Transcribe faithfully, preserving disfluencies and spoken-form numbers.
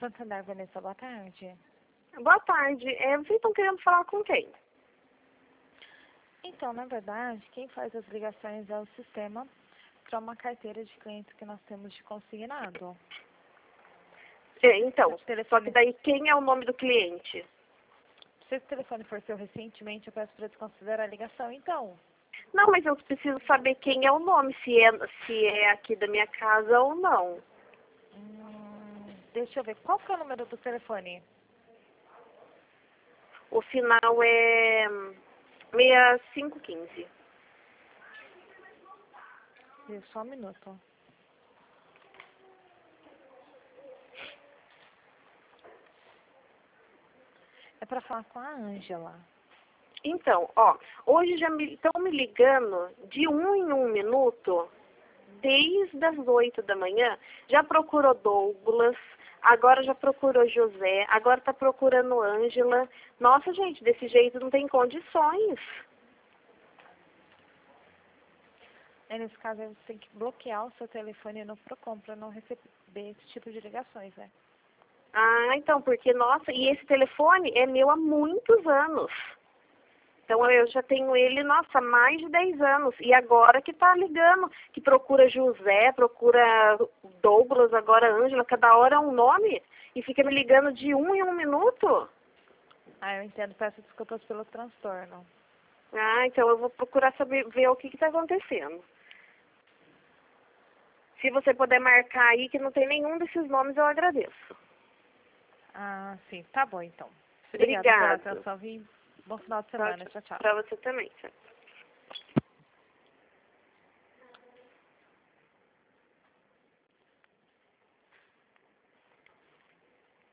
Santander, Vanessa, boa tarde. Boa tarde. É, vocês estão querendo falar com quem? Então, na verdade, quem faz as ligações é o sistema para uma carteira de clientes que nós temos de consignado. É, então, Esse telefone, só que daí quem é o nome do cliente? se esse telefone for seu recentemente, eu peço para desconsiderar a ligação, então. Não, mas eu preciso saber quem é o nome, se é, se é aqui da minha casa ou não. Hum, deixa eu ver, qual que é o número do telefone? O final é seis cinco um cinco. Só um minuto. É para falar com a Ângela. Então, ó, hoje já estão me, me ligando de um em um minuto, desde as oito da manhã. Já procurou Douglas, agora já procurou José, agora está procurando Ângela. Nossa, gente, desse jeito não tem condições. É, nesse caso, você tem que bloquear o seu telefone no Procon para não receber esse tipo de ligações, né? Ah, então, porque, nossa, e esse telefone é meu há muitos anos. Então, eu já tenho ele, nossa, há mais de dez anos. E agora que tá ligando, que procura José, procura Douglas, agora Ângela, cada hora é um nome, e fica me ligando de um em um minuto. Ah, eu entendo. Peço desculpas pelo transtorno. Ah, então eu vou procurar saber, ver o que está acontecendo. Se você puder marcar aí que não tem nenhum desses nomes, eu agradeço. Ah, sim. Tá bom, então. Obrigada pela Obrigada. atenção, viu? Bom final de semana. Tchau, tchau. Para você também, tchau.